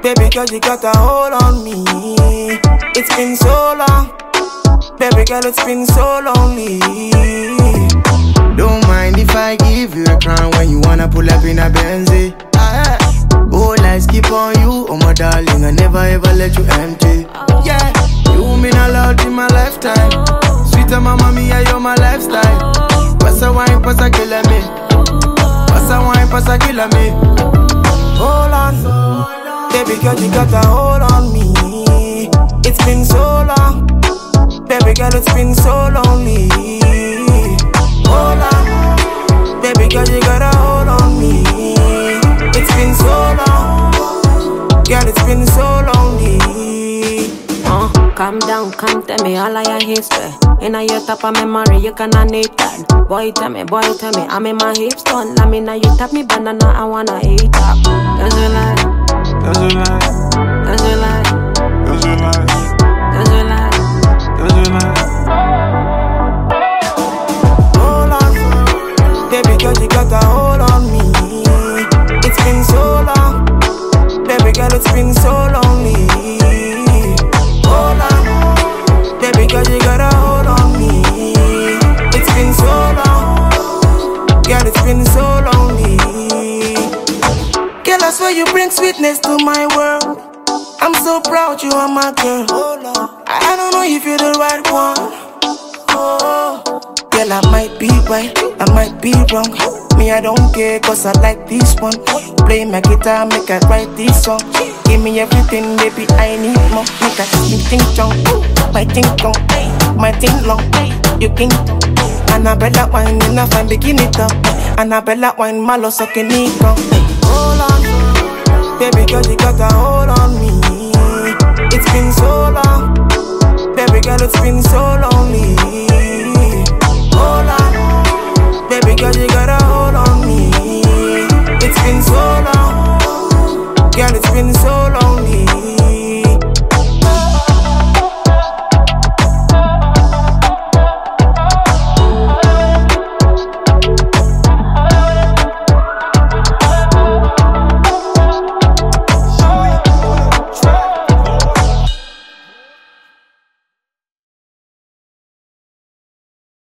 Baby girl, you got a hold on me. It's been so long. Baby girl, it's been so lonely. Don't mind if I give you a crown when you wanna pull up in a Benzie. All eyes keep on you, oh my darling, I never ever let you empty. Yeah, you mean a lot in my lifetime. Sweeter mama mia, you're my lifestyle. Pasa wine, pasa killer me. Pasa wine, pasa killer me. Hold on, baby girl, you got a hold on me. It's been so long. Baby girl, it's been so lonely. Hold on, baby girl, you got a hold on me. It's been so long, girl, it's been so lonely. Calm down, come tell me all of your history. In a your top of memory, you cannot need that. Boy, tell me, I'm in my hips done. Let me know you tap me banana, I wanna eat up. That's a lie, That's a lie. that's a lie, That's a lie. that's a lie. That's a lie. Hold on, baby girl, you got a hold on me. It's been so long, baby girl, it's been so lonely. Hold on, baby girl, you got a hold on me. It's been so long, girl, it's been so lonely. Girl, I swear you bring sweetness to my world. I'm so proud you are my girl. I don't know if you're the right one. Oh, girl, I might be right, I might be wrong. Me, I don't care, cause I like this one. Play my guitar, make I write this song. Give me everything, baby, I need more. Make I see think strong, my think long, my think long. You king, Annabella wine, in a fine, begin it up. Annabella wine, malo sucking it up. Hold on, baby girl, you got a hold on me. It's been so long, baby girl, it's been so lonely. Hold on, baby girl, you got a hold on me. It's been so long, girl, it's been so